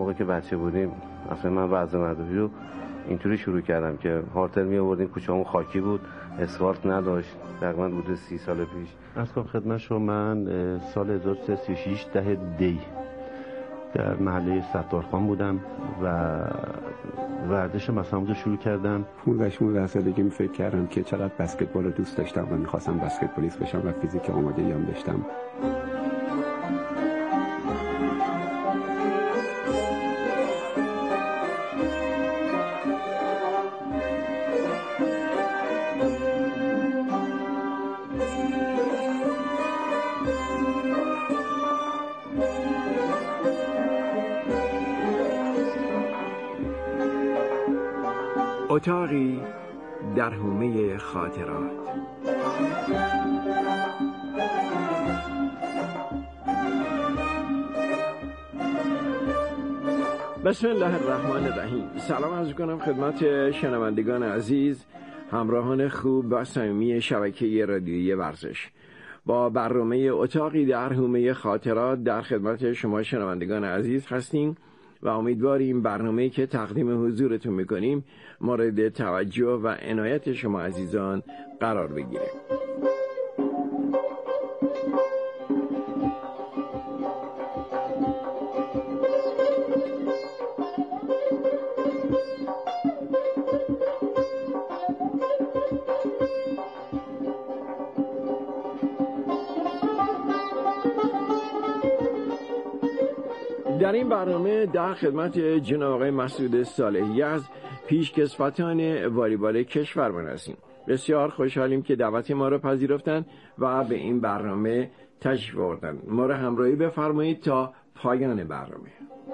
موقع که بچه بودیم اصلا من وضع مدرسه رو اینطوری شروع کردم که هارتل می آوردیم، کوچه‌مون خاکی بود، اسفالت نداشت، تقریبا حدود 30 سال پیش. از خدمت شما من سال 1336 ده دی در محله ستارخان بودم و ورزش مثلا رو شروع کردم. 15 سالگی فکر کردم که چقدر بسکتبال رو دوست داشتم و میخواستم بسکتبالیست بشم و فیزیک آمادگی هم داشتم. اتاقی در حومه خاطرات. بسم الله الرحمن الرحیم. سلام عرض می‌کنم خدمت شنوندگان عزیز، همراهان خوب و صمیمی شبکه رادیویی ورزش. با برنامه اتاقی در حومه خاطرات در خدمت شما شنوندگان عزیز هستیم و امیدواریم برنامه‌ای که تقدیم حضورتون میکنیم مورد توجه و عنایت شما عزیزان قرار بگیره. در این برنامه در خدمت جناب آقای مسعود صالحی از پیشکسوتان والیبال کشورمان هستیم. بسیار خوشحالیم که دعوت ما را پذیرفتند و به این برنامه تشریف آوردند. ما را همراهی بفرمایید تا پایان برنامه.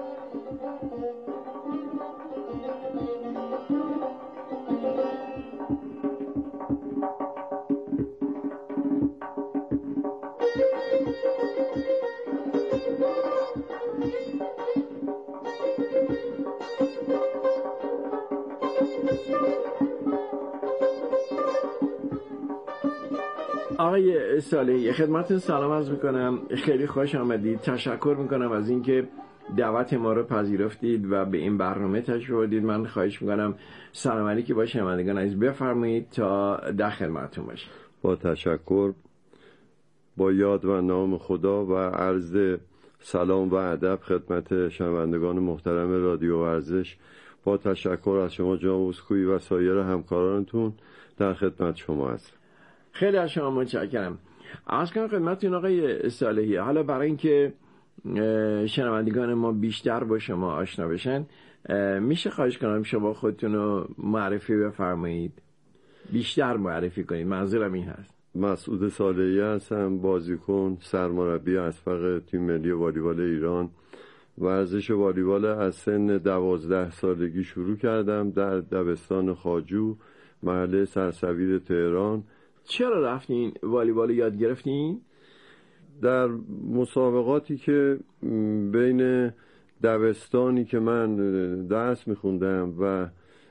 آقای صالحی خدمتتون سلام عرض میکنم، خیلی خوش آمدید. تشکر میکنم از اینکه دعوت ما رو پذیرفتید و به این برنامه تشریف آوردید. من خواهش میکنم سلام علیکی با شنوندگان عزیز بفرمایید تا در خدمتتون باشیم. با تشکر، با یاد و نام خدا و عرض سلام و ادب خدمت شنوندگان محترم رادیو ورزش. با تشکر از شما جناب اسکوئی و سایر همکارانتون در خدمت شما هستم. خیلی از شما متشکرم. عرض کنم خدمتتون آقای صالحی، حالا برای اینکه شنوندگان ما بیشتر با شما آشنا بشن میشه خواهش کنم شما خودتون رو معرفی بفرمایید، بیشتر معرفی کنید، منظورم این هست. مسعود صالحی هستم، بازیکن، سرمربی اسبق تیم ملی والیبال ایران. ورزش والیبال از سن 12 سالگی شروع کردم در دبستان خواجو محله سرسویر تهران. چرا رفتین والیبال یاد گرفتین؟ در مسابقاتی که بین دبستانی که من درس میخوندم و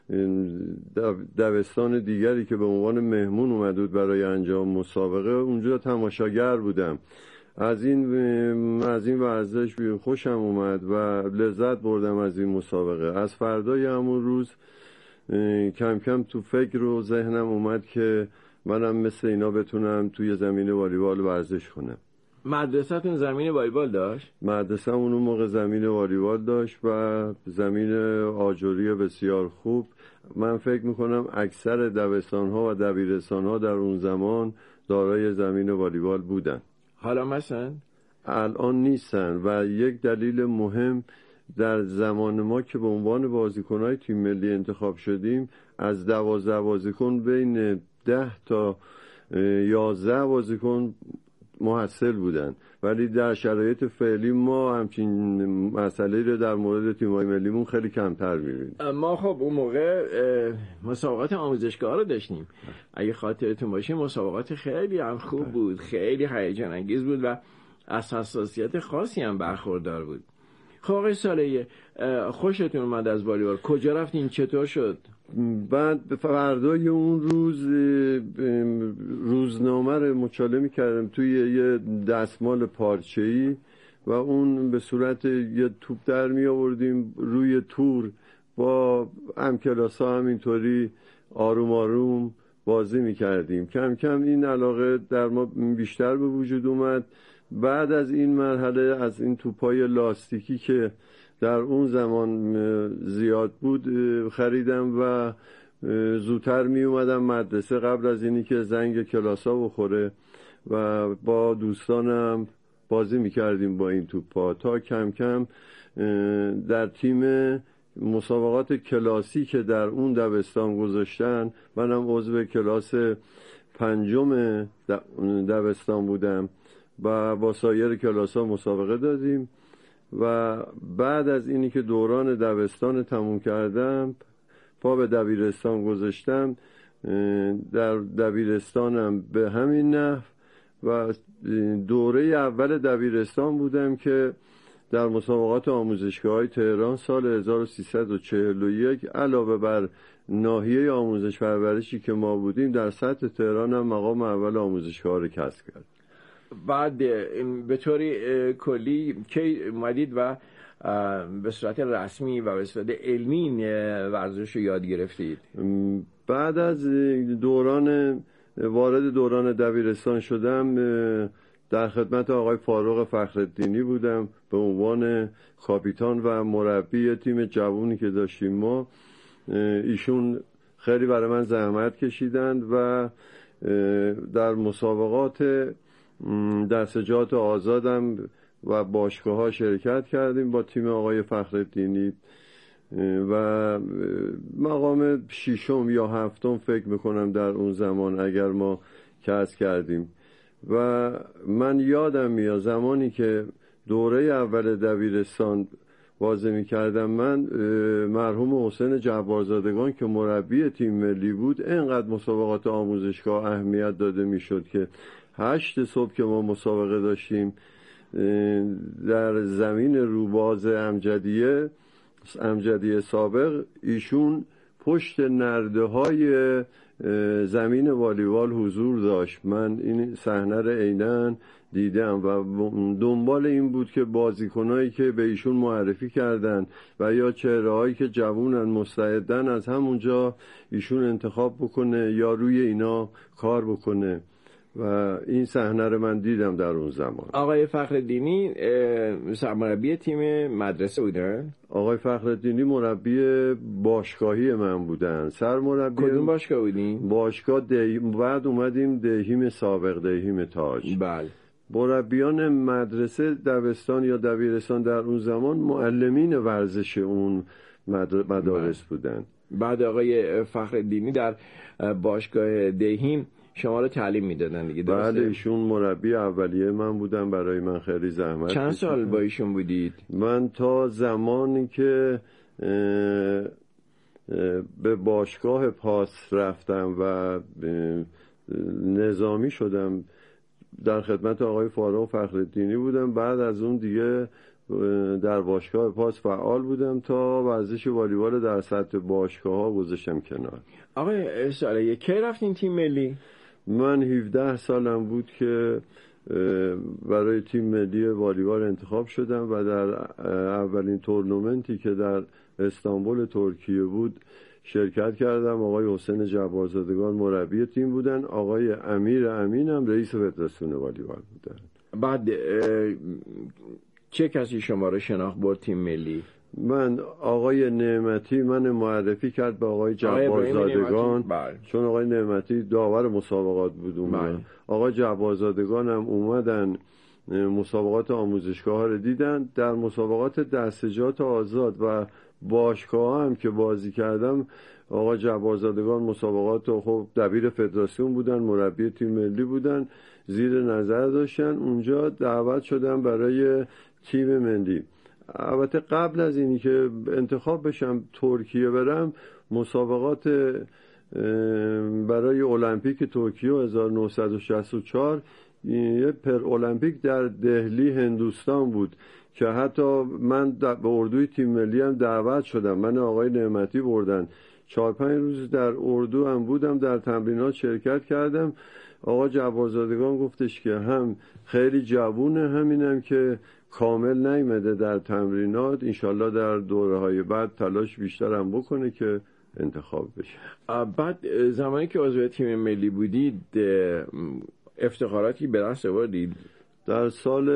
دبستان دیگری که به عنوان مهمون اومده بود برای انجام مسابقه، اونجا تماشاگر بودم. از این ورزش خوشم اومد و لذت بردم از این مسابقه. از فردای همون روز کم کم تو فکر و ذهنم اومد که منم مثل اینا بتونم توی زمین والیبال ورزش کنم. مدرسه‌تون زمین والیبال داشت؟ مدرسه اون موقع زمین والیبال داشت و زمین آجری بسیار خوب. من فکر میکنم اکثر دبستان‌ها و دبیرستان‌ها در اون زمان دارای زمین والیبال بودن. حالا مثلا؟ الان نیستن و یک دلیل مهم در زمان ما که به عنوان بازیکن‌های تیم ملی انتخاب شدیم، از 12 بازیکن بین 10 تا 11 بازیکن محصل بودن، ولی در شرایط فعلی ما همچین مسئله رو در مورد تیم‌های ملیمون خیلی کمتر می‌بینیم. ما خب اون موقع مسابقات آموزشگاه رو داشتیم، اگه خاطرتون باشه مسابقات خیلی هم خوب بود، خیلی هیجان انگیز بود و از حساسیت خاصی هم برخوردار بود. خب آقای صالحی خوشتون اومد از والیبال، کجا رفتین، چطور شد؟ بعد فردای اون روز روزنامه رو مچاله می‌کردم توی یه دستمال پارچه‌ای و اون به صورت یه توپ در می آوردیم روی تور، با همکلاس ها همینطوری آروم آروم بازی می کردیم. کم کم این علاقه در ما بیشتر به وجود اومد. بعد از این مرحله از این توپای لاستیکی که در اون زمان زیاد بود خریدم و زودتر می اومدم مدرسه قبل از اینی که زنگ کلاسا بخوره و با دوستانم بازی می کردیم با این توپا، تا کم کم در تیم مسابقات کلاسی که در اون دبستان گذاشتن، منم عضو کلاس 5 دبستان بودم و با سایر کلاس ها مسابقه دادیم. و بعد از اینی که دوران دبستان تموم کردم، پا به دبیرستان گذاشتم. در دبیرستانم به همین نحو و دوره اول دبیرستان بودم که در مسابقات آموزشگاه‌های تهران سال 1341 علاوه بر ناحیه آموزش پرورشی که ما بودیم، در سطح تهران هم مقام اول آموزشگاه رو کسب کرد. بعد به طوری کلی کی اومدید و به صورت رسمی و به صورت علمی این ورزش رو یاد گرفتید؟ بعد از وارد دوران دبیرستان شدم، در خدمت آقای فاروق فخرالدینی بودم به عنوان کاپیتان و مربی تیم جوونی که داشتیم ما. ایشون خیلی برای من زحمت کشیدند و در مسابقات دستجات آزادم و باشگاه ها شرکت کردیم با تیم آقای فخرالدینی و مقام 6 یا 7 فکر میکنم در اون زمان اگر ما کسب کردیم. و من یادم میاد زمانی که دوره اول دبیرستان بازی میکردم، من مرحوم حسین جبارزادگان که مربی تیم ملی بود، اینقدر مسابقات آموزشگاه اهمیت داده میشد که 8 صبح که ما مسابقه داشتیم در زمین روباز امجدیه سابق، ایشون پشت نرده های زمین والیبال حضور داشت. من این صحنه رو عیناً دیدم و دنبال این بود که بازیکنایی که به ایشون معرفی کردن و یا چهره‌هایی که جوونن مستعدن از همونجا ایشون انتخاب بکنه یا روی اینا کار بکنه و این صحنه رو من دیدم در اون زمان. آقای فخرالدینی مربی تیم مدرسه بودن؟ آقای فخرالدینی مربی باشگاهی من بودن. سرمربی کدوم باشگاه بودین؟ باشگاه بعد اومدیم دهیم سابق، دهیم تاج. بله. مربیان مدرسه دبستان یا دبیرستان در اون زمان معلمین ورزش اون مدارس بودن. بعد آقای فخرالدینی در باشگاه دهیم شما رو تعلیم میدادن دیگه، درسته؟ بله، ایشون مربی اولیه من بودن. برای من خیلی زحمت. چند سال با ایشون بودید؟ من تا زمانی که به باشگاه پاس رفتم و نظامی شدم در خدمت آقای فاروق فخرالدینی بودم. بعد از اون دیگه در باشگاه پاس فعال بودم تا ورزش والیبال در سطح باشگاه ها گذاشتم کنار. آقای ساله کی رفتین تیم ملی؟ من 17 سالم بود که برای تیم ملی والیبال انتخاب شدم و در اولین تورنمنتی که در استانبول ترکیه بود شرکت کردم. آقای حسین جبارزادگان مربی تیم بودن، آقای امیر امینم رئیس فدراسیون والیبال بودن. بعد چه کسی شما رو شناخت برد تیم ملی؟ من آقای نعمتی من معرفی کرد به آقای جبارزادگان، چون آقای نعمتی داور مسابقات بود. آقای جبارزادگان هم اومدن مسابقات آموزشگاه ها رو دیدن. در مسابقات دستجات آزاد و باشگاه هم که بازی کردم، آقای جبارزادگان مسابقات خب دبیر فدراسیون بودن، مربی تیم ملی بودن، زیر نظر داشتن. اونجا دعوت شدم برای تیم ملی. البته قبل از اینی که انتخاب بشم ترکیه برم، مسابقات برای المپیک توکیو 1964 یه پر المپیک در دهلی هندوستان بود که حتی من به اردوی تیم ملی هم دعوت شدم. من آقای نعمتی بردن. 4-5 روز در اردو هم بودم، در تمرینات شرکت کردم. آقا جبارزادگان گفتش که هم خیلی جوونه، همینم که کامل نیمده در تمرینات، انشالله در دوره‌های بعد تلاش بیشتر هم بکنه که انتخاب بشه. بعد زمانی که عضو تیم ملی بودید افتخاراتی به دست آوردید؟ در سال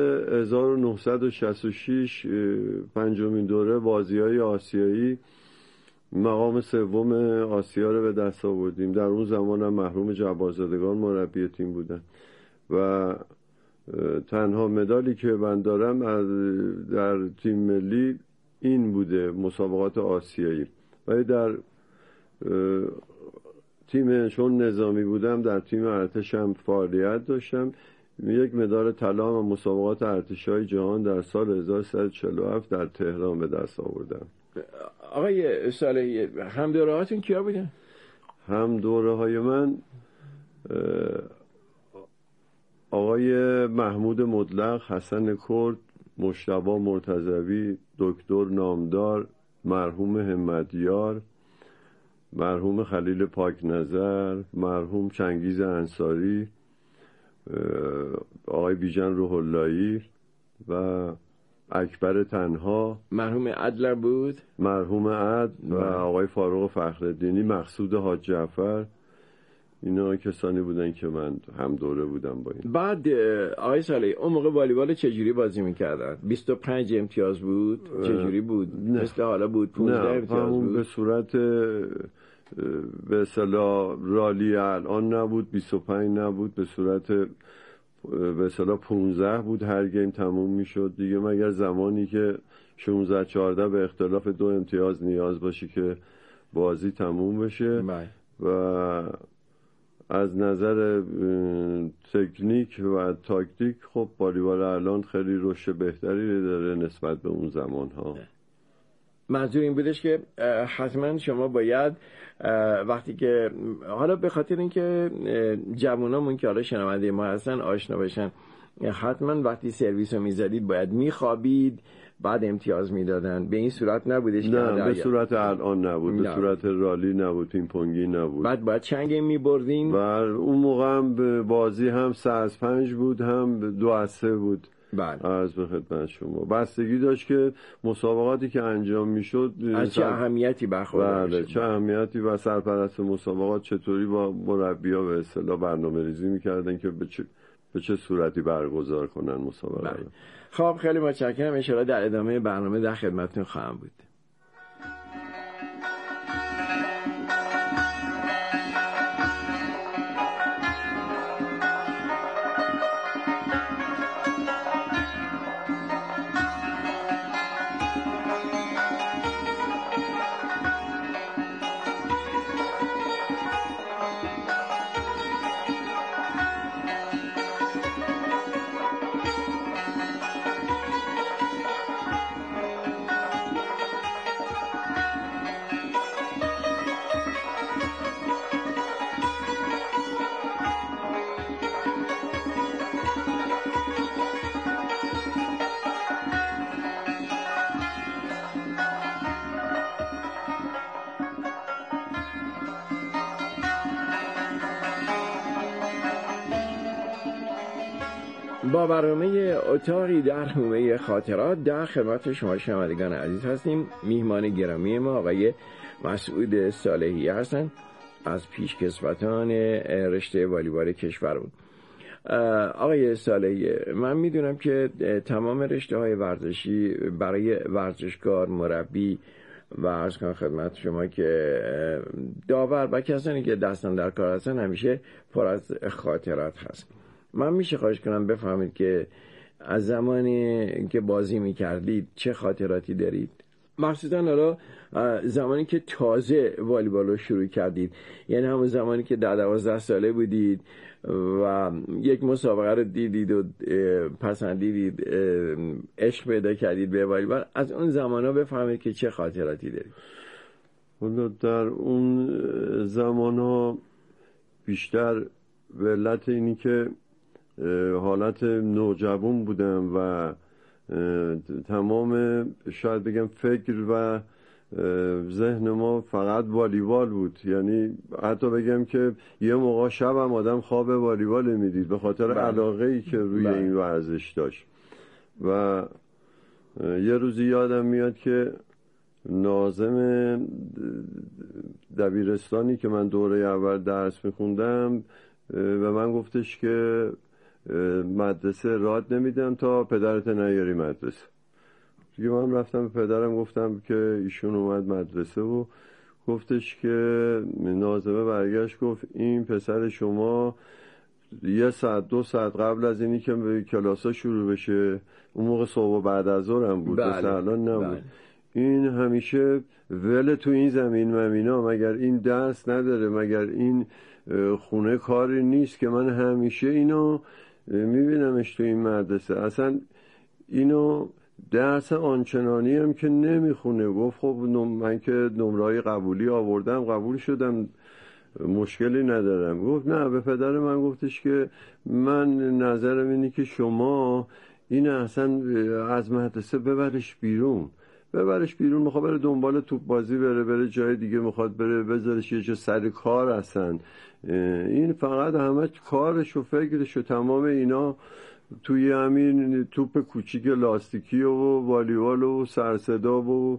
1966 پنجمین دوره بازی‌های آسیایی مقام سوم آسیا رو به دست آوردیم. در اون زمان هم محروم جبارزادگان مربی تیم بودن و تنها مدالی که من دارم در تیم ملی این بوده، مسابقات آسیایی. ولی در تیم، چون نظامی بودم، در تیم ارتش هم فعالیت داشتم. یک مدال طلا و مسابقات ارتش‌های جهان در سال 1347 در تهران به دست آوردم. آقای صالحی، هم دوره‌هاتون کیا بودن؟ هم دوره‌های من آقای محمود مطلق، حسن کرد، مجتبی مرتضوی، دکتر نامدار، مرحوم همتیار، مرحوم خلیل پاک نظر، مرحوم چنگیز انصاری، آقای بیژن روح اللهی و اکبر تنها، مرحوم عدل بود، مرحوم عدل و آقای فاروق فخرالدینی، مقصود حاج جعفر. اینا کسانی بودن که من هم دوره بودم با این. بعد آقای صالحی اون موقع والیبال چجوری بازی میکردن؟ 25 امتیاز بود؟ چجوری بود؟ مثل حالا بود 15 امتیاز بود؟ به صورت به اصطلاح رالی الان نبود، 25 نبود، به صورت به اصطلاح 15 بود. هر گیم تموم میشد دیگه، مگر زمانی که 16-14 به اختلاف 2 امتیاز نیاز باشی که بازی تموم بشه. و از نظر تکنیک و تاکتیک خب والیبال الان خیلی رشد بهتری داره نسبت به اون زمان ها. منظور این بودش که حتما شما باید وقتی که حالا به خاطر اینکه جوانامون که حالا شنونده ما هستن آشنا بشن، حتما وقتی سرویس رو میزدید باید میخوابید بعد امتیاز میدادن. به این صورت نبودش؟ نه، به صورت الان نبود، به صورت رالی نبود، پینگ پونگی نبود. بعد باید چند گیم میبردین؟ و اون موقع هم بازی هم 3-5 بود، هم 2-3 بود. بله. از به خدمت شما بستگی داشت که مسابقاتی که انجام میشد از چه اهمیتی برخوردار بله، چه اهمیتی و سرپرست مسابقات چطوری با مربی‌ها به اصطلاح برنامه‌ریزی میکردن که به چه صورتی برگزار کنن مسابقه. بله. خب خیلی متشکرم. ان شاءالله در ادامه برنامه در خدمتتون خواهم بود. با برنامه اتاقی در حومه خاطرات در خدمت شما شنوندگان عزیز هستیم. میهمان گرامی ما آقای مسعود صالحی هستند از پیشکسوتان رشته والیبال کشورمون. آقای صالحی، من میدونم که تمام رشته های ورزشی برای ورزشکار، مربی و عرض کنم خدمت شما که داور و کسانی که دستن در کار هستن همیشه پر از خاطرات هست. من میشه خواهش کنم بفهمید که از زمانی که بازی میکردید چه خاطراتی دارید؟ مخصوصا حالا زمانی که تازه والیبال رو شروع کردید، یعنی همون زمانی که 12 ساله بودید و یک مسابقه رو دیدید و پسندیدید، عشق پیدا کردید به والیبال، از اون زمانا بفهمید که چه خاطراتی دارید. حالا در اون زمانا بیشتر به علت اینی که حالت نوجوان بودم و تمام شاید بگم فکر و ذهن ما فقط والیبال بود. یعنی حتی بگم که یه موقع شب هم آدم خواب والیبال میدید به خاطر علاقه‌ای که روی این ورزش داشت. و یه روزی یادم میاد که ناظم دبیرستانی که من دوره اول درس میخوندم به من گفتش که مدرسه راد نمیدم تا پدرت نیاری مدرسه. دیگه من رفتم به پدرم گفتم که ایشون اومد مدرسه و گفتش که ناظمه برگشت گفت این پسر شما 1 ساعت 2 ساعت قبل از اینی که به کلاسا شروع بشه، اون موقع صبح بعد از ظهر هم بود، مثل الان نبود، این همیشه ول تو این زمین ممینا، مگر این درس نداره، مگر این خونه کاری نیست که من همیشه اینو میبینمش تو این مدرسه، اصلا اینو درس آنچنانی هم که نمیخونه. گفت خب من که نمره‌های قبولی آوردم، قبول شدم، مشکلی ندارم. گفت نه، به پدر من گفتش که من نظرم اینه که شما این اصلا از مدرسه ببرش بیرون، میخواد بره دنبال توپ بازی بره جای دیگه، میخواد بره بذارش یه جا سر کار. اصلا این فقط همه کارش و فکرش و تمام اینا توی همین توپ کوچیک لاستیکی و والیبال و سرصدا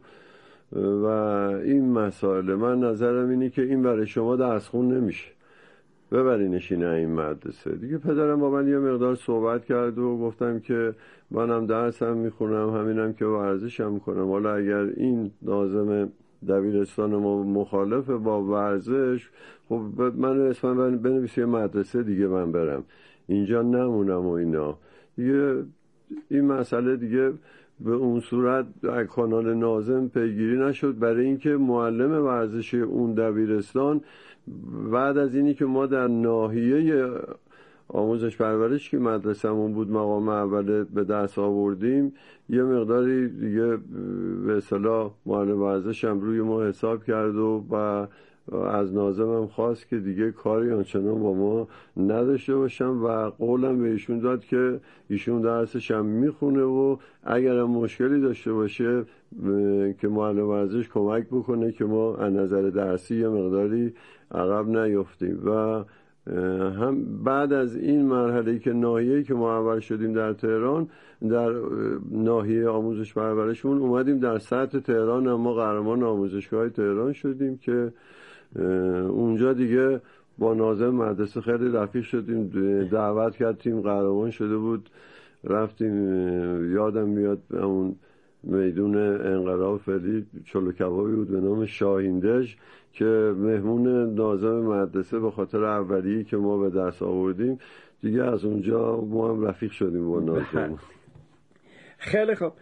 و این مسائل. من نظرم اینه که این برای شما درس خون نمیشه، ببرینش این مدرسه دیگه. پدرم با من یه مقدار صحبت کرد و گفتم که منم درسم میخونم، همینم که ورزشم میکنم. حالا اگر این ناظم دبیرستان ما مخالف با ورزش، خب من اسمم بنویس یه مدرسه دیگه من برم، اینجا نمونم و اینا دیگه. این مسئله دیگه به اون صورت در کانال ناظم پیگیری نشد، برای اینکه معلم ورزش اون دبیرستان بعد از اینی که ما در ناحیه آموزش پرورش که مدرسه‌مون بود مقام اول به دست آوردیم، یه مقداری دیگه به اصطلاح معلم ورزش هم روی ما حساب کرد و از ناظمم خواست که دیگه کاری آنچنان با ما نداشته باشم و قولم به ایشون داد که ایشون درسش هم میخونه و اگرم مشکلی داشته باشه که معلم ورزش کمک بکنه که ما از نظر درسی یه مقداری عقب نیفتیم. و هم بعد از این مرحله‌ای که ناحیه‌ای که ما اول شدیم در تهران، در ناحیه آموزش پرورشمون اومدیم در سطح تهران، اما قهرمان آموزشگاه تهران شدیم که اونجا دیگه با ناظم مدرسه خیلی رفیق شدیم، دعوت کردیم، قهرمان شده بود، رفتیم. یادم میاد اون میدون انقلاب فعلی چلو کبابی بود به نام شاهیندژ که مهمون ناظم مدرسه به خاطر اولیه‌ای که ما به دست آوردیم دیگه، از اونجا ما هم رفیق شدیم با ناظم. خیلی خوب،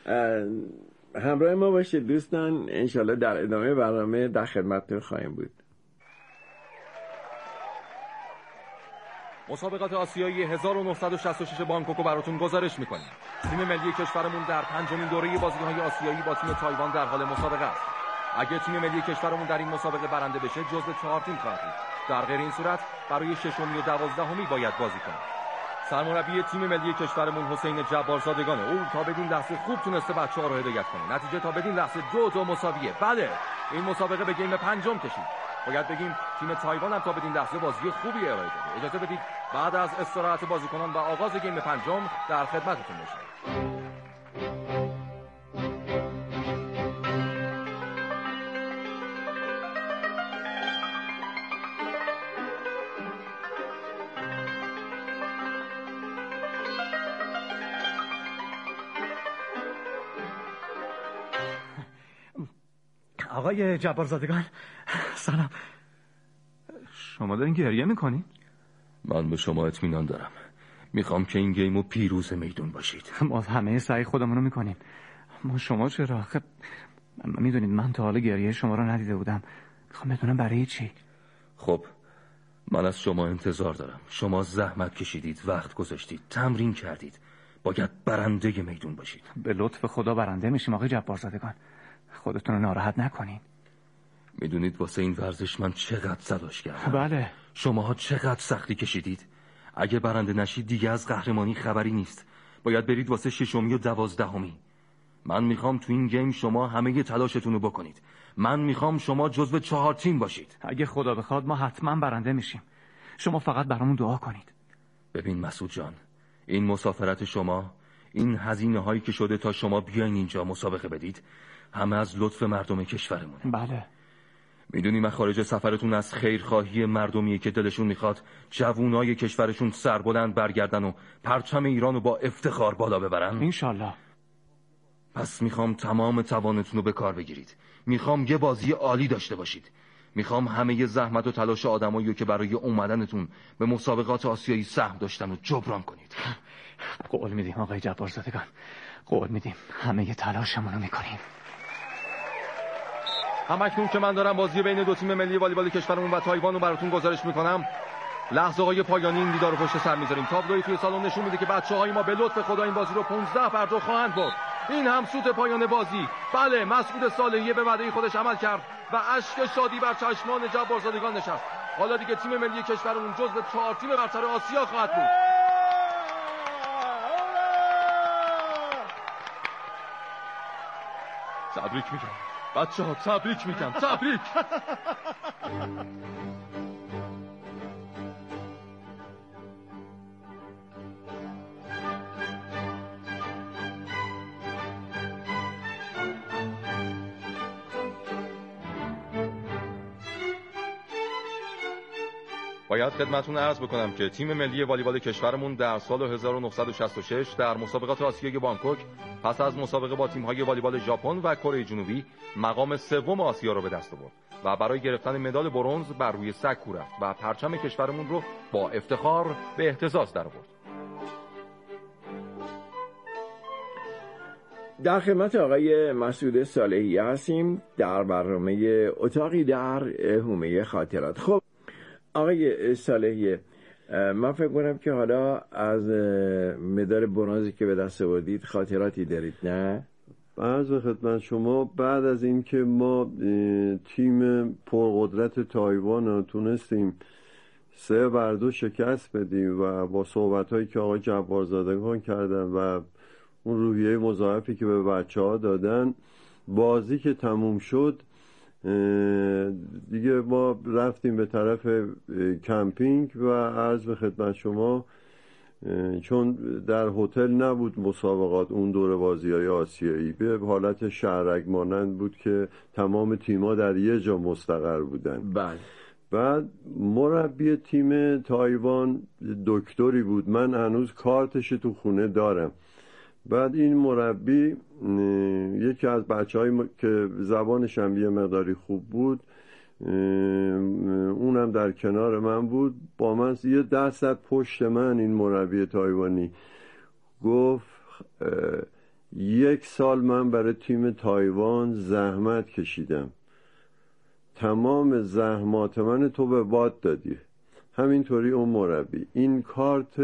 همراه ما باشید دوستان، انشالله در ادامه برنامه در خدمتتون خواهیم بود. مسابقات آسیایی 1966 بانکوک براتون گزارش میکنیم. تیم ملی کشورمون در 5مین دوره بازی‌های آسیایی با تیم تایوان در حال مسابقه است. اگه تیم ملی کشورمون در این مسابقه برنده بشه جزو 4 تیم خواهد بود. در غیر این صورت برای 6می و 12می باید بازی کنه. سرمربی تیم ملی کشورمون حسین جبارزادگانه. او تا بدین لحظه خوب تونسته بچه‌ها رو هدایت کنه. نتیجه تا بدین لحظه 2-2 مساویه. بله، این مسابقه به گیم 5م کشید. باید بگیم تیم تایوان هم تا بدین لحظه بازی خوبی ارائه داده. اجازه بدید بعد از استراحت بازیکنان و آغاز گیم 5م در خدمتتون باشیم. آقای جبارزادگان سلام. شما دارین گریه میکنین؟ من به شما اطمینان دارم. میخوام که این گیمو پیروز میدون باشید. ما همه سعی خودمون رو میکنیم. ما شما چرا؟ خب میدونید من تا حالا گریه شما رو ندیده بودم. میخوام بدونم برای چی. خب من از شما انتظار دارم. شما زحمت کشیدید، وقت گذاشتید، تمرین کردید. باید برنده میدون باشید. به لطف خدا برنده میشیم آقای جبارزادگان. خودتون رو ناراحت نکنین. میدونید واسه این ورزش من چقدر تلاش کردم. بله. شماها چقدر سختی کشیدید. اگه برنده نشید دیگه از قهرمانی خبری نیست. باید برید واسه 6می و 12می. من میخوام تو این گیم شما همه تلاشتون رو بکنید. من میخوام شما جزو 4 تیم باشید. اگه خدا بخواد ما حتما برنده میشیم. شما فقط برامون دعا کنید. ببین مسعود جان، این مسافرت شما، این هزینه هایی که شده تا شما بیاین اینجا مسابقه بدید، همه از لطف مردم کشورمونه. بله. میدونی مخارج سفرتون از خیرخواهی مردمیه که دلشون میخواد جوونای کشورشون سربلند برگردن و پرچم ایرانو با افتخار بالا ببرن. انشالله. پس میخوام تمام توانتون رو به کار بگیرید. میخوام یه بازی عالی داشته باشید. میخوام همه زحمت و تلاش آدمایی که برای اومدنتون به مسابقات آسیایی سهم داشتن رو جبران کنید. قول میدیم آقای جبارزادگان، قول میدیم همه تلاشمون رو میکنیم. همکنون که من دارم بازی بین دو تیم ملی والیبال کشورمون و تایوان رو براتون گزارش میکنم، لحظه های پایانی این دیدار رو پشت سر میذاریم. تابلوی توی سالن نشون میده که بچه‌های ما به لطف خدا این بازی رو 15-2 خواهند برد. این هم سوت پایان بازی. بله، مسعود صالحی به وعده خودش عمل کرد و اشک شادی بر چشمان جبارزادگان نشست. حالا دیگه تیم ملی کشورمون جزو 4 تیم برتر آسیا خواهد بود. تبریک میگم بچه‌ها، تبریک میگم، تبریک. باید خدمتتون عرض بکنم که تیم ملی والیبال کشورمون در سال 1966 در مسابقات آسیای بانکوک پس از مسابقه با تیم‌های والیبال ژاپن و کره جنوبی مقام سوم آسیا را به دست آورد و برای گرفتن مدال برنز بر روی سکو رفت و پرچم کشورمون رو با افتخار به اهتزاز درآورد. در خدمت آقای مسعود صالحی هستیم در برنامه اتاقی در حومه خاطرات. خب آقای صالحی، من فکر کنم که حالا از مدال برنزی که به دست آوردید خاطراتی دارید، نه؟ عرض خدمت شما، بعد از اینکه ما تیم پرقدرت تایوان رو تونستیم 3-2 شکست بدیم و با صحبت‌هایی که آقای جبارزادگان کردن و اون روحیه مضاعفی که به بچه‌ها دادن، بازی که تموم شد دیگه ما رفتیم به طرف کمپینگ و عرض به خدمت شما، چون در هتل نبود مسابقات اون دور بازی‌های آسیایی، به حالت شهرک مانند بود که تمام تیم‌ها در یه جا مستقر بودن. بله. بعد مربی تیم تایوان دکتری بود، من هنوز کارتش تو خونه دارم. بعد این مربی یکی از بچه‌هایی که زبانش هم یه مقداری خوب بود، اونم در کنار من بود، با من یه دست پشت من این مربی تایوانی گفت 1 سال من برای تیم تایوان زحمت کشیدم، تمام زحمات من تو به باد دادی. همینطوری اون مربی این کارت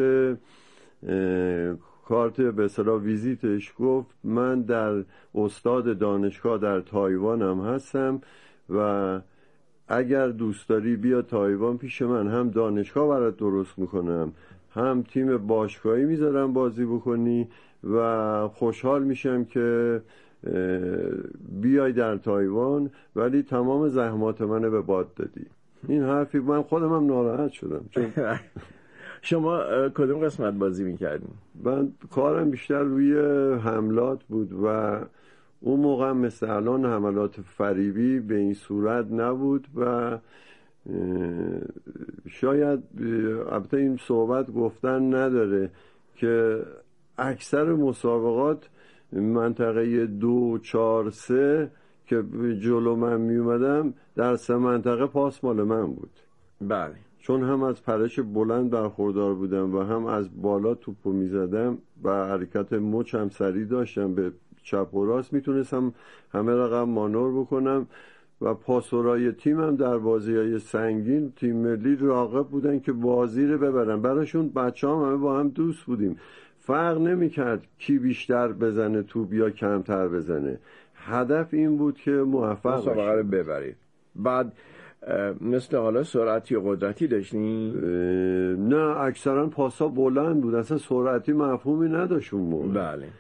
به اصطلاح ویزیتش گفت من در استاد دانشگاه در تایوانم هستم و اگر دوست داری بیا تایوان پیش من، هم دانشگاه برات درست میکنم، هم تیم باشگاهی میذارم بازی بکنی و خوشحال میشم که بیای در تایوان، ولی تمام زحمات منو به باد دادی. این حرفی من خودم هم ناراحت شدم. چون شما کدوم قسمت بازی میکردین؟ من کارم بیشتر روی حملات بود و اون موقع مثل الان حملات فریبی به این صورت نبود و شاید البته این صحبت گفتن نداره که اکثر مسابقات منطقه 2 4 3 که جلو من می اومدم در 3 منطقه پاس مال من بود. بله، چون هم از پرش بلند برخوردار بودم و هم از بالا توپو می زدم و حرکت مچ هم سریع داشتم، به چپ و راست میتونستم همه رقم مانور بکنم و پاسورای تیمم در بازی‌های سنگین تیم ملی راغب بودن که بازی رو ببرن. براشون بچه‌ها همه با هم دوست بودیم، فرق نمی‌کرد کی بیشتر بزنه توپ یا کمتر بزنه، هدف این بود که موفق مسابقه رو ببرید. بعد مثل حالا سرعتی و قدرتی داشتین؟ نه، اکثرا پاسا بلند بود، اصلا سرعتی مفهومی نداشت اون موقع. بله.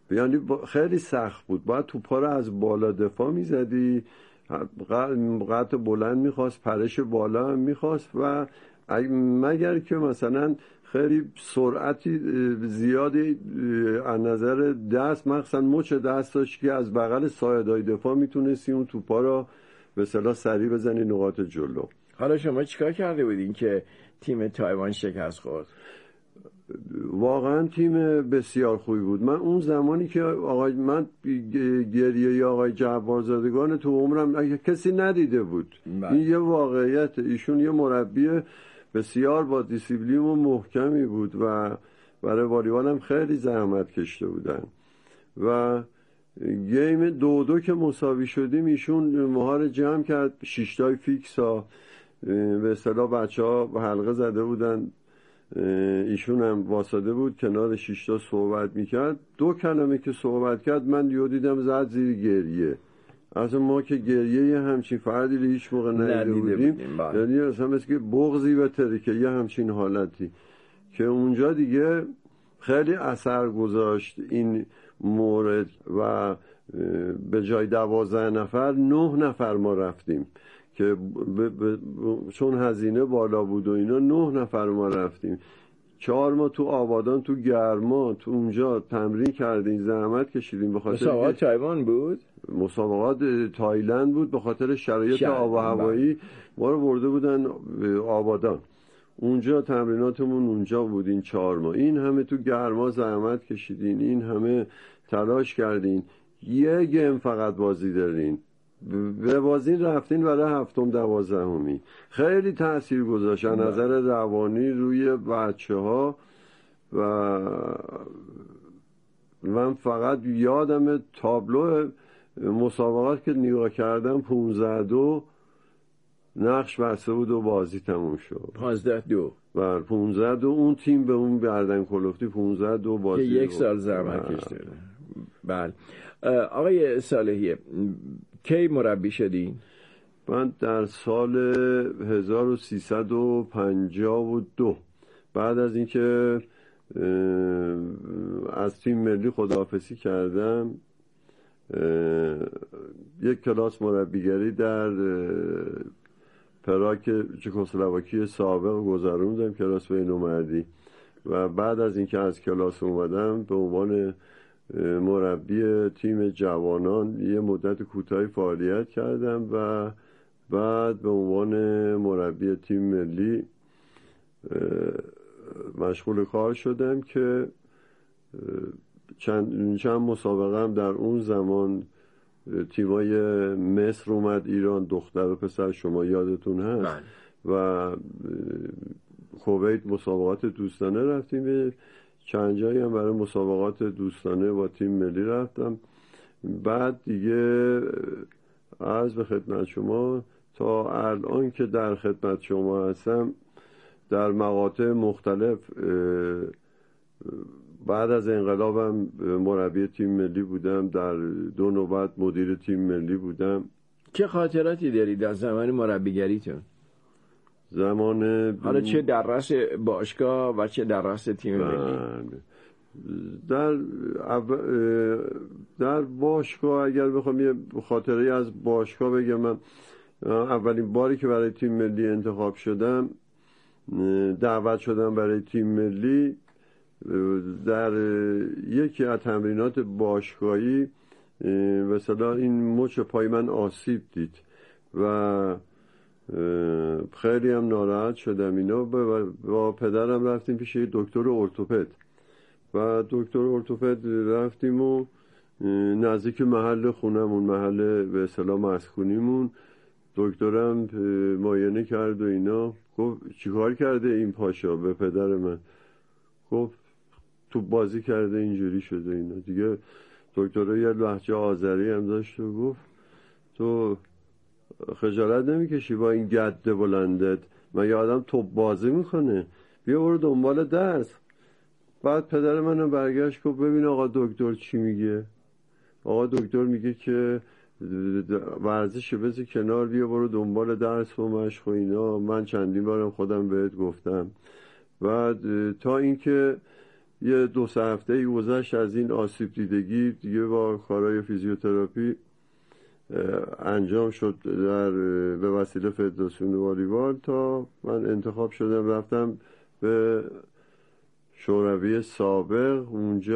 یعنی خیلی سخت بود. باید توپا رو از بالا دفاع میزدی، قط بلند میخواست، پرش بالا هم میخواست و مگر که مثلا خیلی سرعتی زیادی از نظر دست، مخصوصا مچ دست داشت که از بغل سایه‌های دفاع میتونستی اون توپا رو به اصطلاح سریع بزنی نقاط جلو. حالا شما چیکار کرده بودین که تیم تایوان شکست خورد؟ واقعا تیم بسیار خوبی بود. من اون زمانی که من گریه آقای جبارزادگان تو عمرم کسی ندیده بود. این یه واقعیت. ایشون یه مربی بسیار با دیسیپلین و محکمی بود و برای والیبال هم خیلی زحمت کشیده بودن و گیم 2-2 که مساوی شدیم ایشون ماها رو جمع کرد، 6 تای فیکس ها به اصطلاح بچه‌ها حلقه زده بودن، ایشون هم واسطه بود کنار 6 تا صحبت میکرد. 2 کلمه که صحبت کرد من یهو دیدم زد زیر گریه. اصلا ما که گریه همچین فردی رو هیچ موقع ندیده بودیم، یعنی اصلا مثل که بغضی به ترکه یه همچین حالتی که اونجا دیگه خیلی اثر گذاشت این مورد و به جای 12 نفر 9 نفر ما رفتیم که چون هزینه بالا بود و اینا 9 نفر ما رفتیم. 4 ما تو آبادان تو گرما تو اونجا تمرین کردیم، زحمت کشیدیم. به خاطر مسابقات تایوان بود، مسابقات تایلند بود. به خاطر شرایط آب و هوایی ما رو برده بودن آبادان، اونجا تمریناتمون اونجا بود. این 4 ما این همه تو گرما زحمت کشیدین، این همه تلاش کردین، یه گیم فقط بازی دارین، به بازی رفتین برای 7م 12می. خیلی تأثیر گذاشت از نظر روانی روی بچه‌ها و من فقط یادم تابلو مسابقات که نگاه کردم 15-2 نقش بسته بود و بازی تموم شد. 15-2 بر 15-2 اون تیم به اون گردن کلفتی 15-2 بازی که 1 سال زحمت کشیده. بله آقای صالحی کی مربی شدین؟ من در سال 1352 بعد از اینکه از تیم ملی خداحافظی کردم یک کلاس مربیگری در پراگ چکسلواکی سابق گذروندم، کلاس بین‌المللی، و بعد از اینکه از کلاس اومدم به عنوان مربی تیم جوانان یه مدت کوتاهی فعالیت کردم و بعد به عنوان مربی تیم ملی مشغول کار شدم که چند مسابقه هم در اون زمان تیمای مصر اومد ایران، دختر و پسر شما یادتون هست و کویت مسابقات دوستانه رفتیم، به چند جایی هم برای مسابقات دوستانه با تیم ملی رفتم. بعد دیگه عرض به خدمت شما تا الان که در خدمت شما هستم در مقاطع مختلف بعد از انقلابم مربی تیم ملی بودم، در 2 نوبت مدیر تیم ملی بودم. چه خاطراتی دارید از زمان مربیگریتون؟ حالا چه در رأس باشگاه و چه در رأس تیم ملی؟ در باشگاه اگر بخوام یه خاطره از باشگاه بگم، من اولین باری که برای تیم ملی انتخاب شدم، دعوت شدم برای تیم ملی، در یکی از تمرینات باشگاهی مثلا این مچ پای من آسیب دید و خیلی هم ناراحت شدم. اینا با پدرم رفتیم پیش دکتر ارتوپد و دکتر ارتوپد رفتیم و نزدیک محل خونمون، محل به اصطلاح مسکونیمون، دکترم معاینه کرد و اینا. گفت چیکار کرده این پاشا؟ به پدر من گفت تو بازی کرده اینجوری شده اینا دیگه. دکتر یه لهجه آذری هم داشت و گفت تو خجالت نمیکشی با این گده بلندت؟ من آدم تو بازی میکنه، بیا برو دنبال درس. بعد پدر منم برگشت گفت ببین آقا دکتر چی میگه. آقا دکتر میگه که ورزش بذار کنار، بیا برو دنبال درس و مشق و اینا. من چندین بارم خودم بهت گفتم. بعد تا اینکه یه 2-3 هفته گذشت از این آسیب دیدگی، دیگه با کارهای فیزیوتراپی انجام شد به وسیله فدراسیون والیبال تا من انتخاب شدم رفتم به شوروی سابق. اونجا